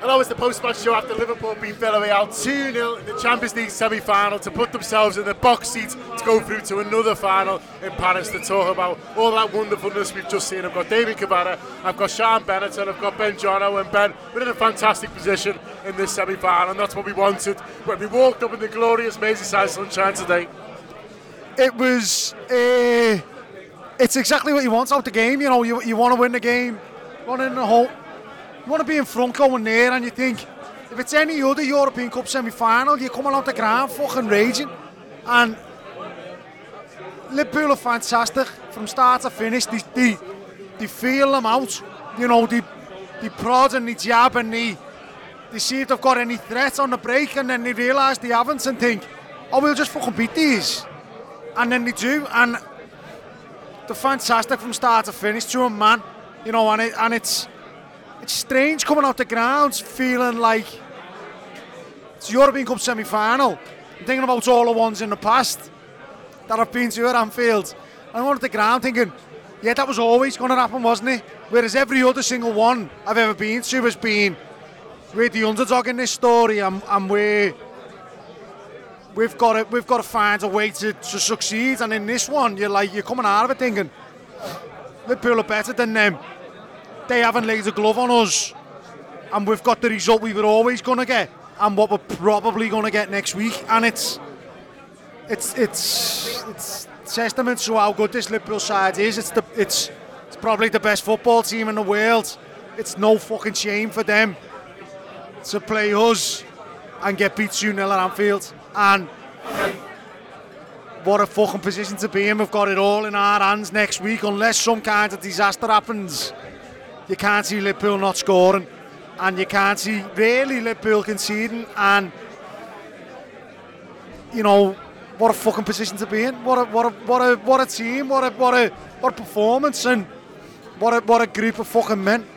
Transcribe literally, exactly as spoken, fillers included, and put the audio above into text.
Although it's the post-match show after Liverpool beat Villarreal two nil in the Champions League semi-final to put themselves in the box seat to go through to another final in Paris to talk about all that wonderfulness we've just seen. I've got David Cavara, I've got Sean Bennett, and I've got Ben Jono. And Ben, we're in a fantastic position in this semi-final, and that's what we wanted when we walked up in the glorious Merseyside sunshine today. It was, uh, it's exactly what you want out the game. You know, you you want to win the game, run in the hole. You want to be in front going there, and you think if it's any other European Cup semi-final, you're coming out the ground fucking raging. And Liverpool are fantastic from start to finish. They, they, they feel them out. You know, they, they prod and they jab and they, they see if they've got any threats on the break, and then they realise they haven't and think, oh, we'll just fucking beat these. And then they do, and they're fantastic from start to finish to a man. You know, and it, and it's It's strange coming out the grounds feeling like it's European Cup semi-final. I'm thinking about all the ones in the past that I've been to at Anfield. I'm on the ground thinking, yeah, that was always going to happen, wasn't it? Whereas every other single one I've ever been to has been, we're the underdog in this story, and, and we're, we've got to, we've got to find a way to, to succeed. And in this one, you're like, you're coming out of it thinking, Liverpool are better than them. They haven't laid a glove on us, and we've got the result we were always going to get, and what we're probably going to get next week. And it's it's it's it's testament to how good this Liverpool side is. It's the it's it's probably the best football team in the world. It's no fucking shame for them to play us and get beat two nil at Anfield. And what a fucking position to be in. We've got it all in our hands next week, unless some kind of disaster happens. You can't see Liverpool not scoring, and you can't see really Liverpool conceding. And you know, what a fucking position to be in. What a what a what a what a team. What a what a what a performance, and what a what a group of fucking men.